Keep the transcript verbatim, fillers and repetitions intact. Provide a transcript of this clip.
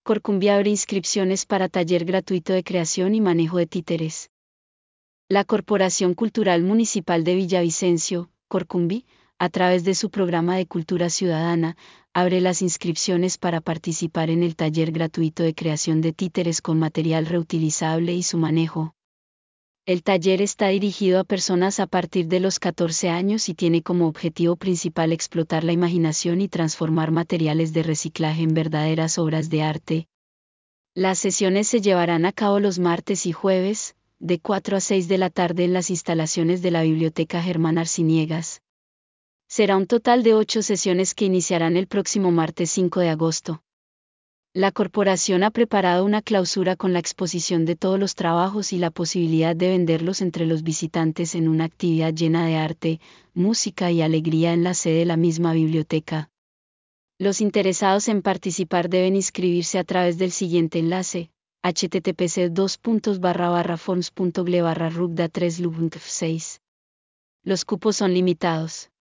Corcumbi abre inscripciones para taller gratuito de creación y manejo de títeres. La Corporación Cultural Municipal de Villavicencio, Corcumbi, a través de su programa de Cultura Ciudadana, abre las inscripciones para participar en el taller gratuito de creación de títeres con material reutilizable y su manejo. El taller está dirigido a personas a partir de los catorce años y tiene como objetivo principal explotar la imaginación y transformar materiales de reciclaje en verdaderas obras de arte. Las sesiones se llevarán a cabo los martes y jueves, de cuatro a seis de la tarde en las instalaciones de la Biblioteca Germán Arciniegas. Será un total de ocho sesiones que iniciarán el próximo martes cinco de agosto. La corporación ha preparado una clausura con la exposición de todos los trabajos y la posibilidad de venderlos entre los visitantes en una actividad llena de arte, música y alegría en la sede de la misma biblioteca. Los interesados en participar deben inscribirse a través del siguiente enlace: https dos puntos barra barra forms punto gle barra rugda tres lub seis. Los cupos son limitados.